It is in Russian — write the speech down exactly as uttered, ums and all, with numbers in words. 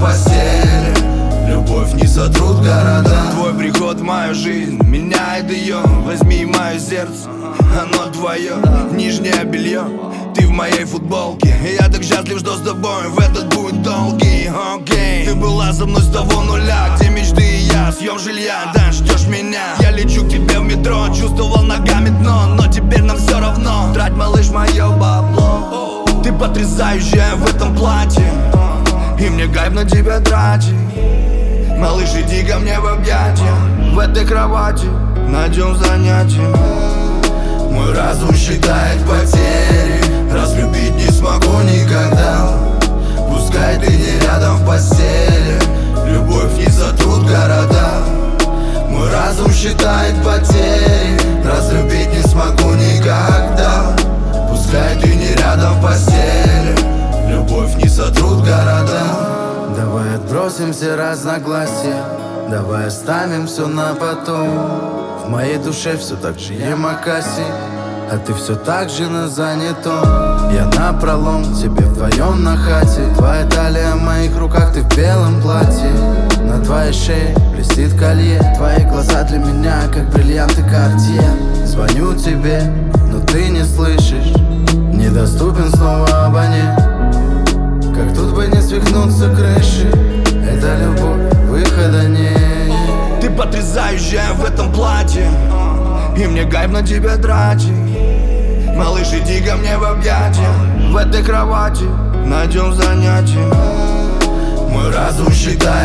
постели. Любовь не сотрут города. Твой приход в мою жизнь меняет ее. Возьми мое сердце, оно твое. Нижнее белье, ты в моей футболке. И я так счастлив, что с тобой в этот путь долгий. Окей, ты была со мной с того нуля, где мечты и я, съем жилья, да, ждешь меня. Я лечу к тебе в метро, чувствовал ногами дно, но теперь нам все равно. Трать, малыш, мое бабло. Ты потрясающая в этом платье, и мне кайф на тебя тратить. Малыш, иди ко мне в объятия. В этой кровати найдем занятия. Мой разум считает потери, разлюбить не смогу никогда. Пускай ты не рядом в постели, любовь не сотрут города. Мой разум считает потери, разлюбить не смогу никогда. Пускай ты не рядом в постели, любовь не сотрут города. Давай отбросим все разногласия, давай оставим все на потом. В моей душе все так же Ямакаси, а ты все так же на занятом. Я напролом тебе вдвоем на хате. Твоя талия в моих руках, ты в белом платье. На твоей шее блестит колье. Твои глаза для меня, как бриллианты Картье. Звоню тебе, но ты не слышишь. Недоступен снова абонент. Как тут бы не свихнуться крыши. Это любовь, выхода нет. Ты потрясающая в этом платье, и мне кайф на тебя тратить. Малыш, иди ко мне в объятия. В этой кровати найдем занятия. Мой разум считает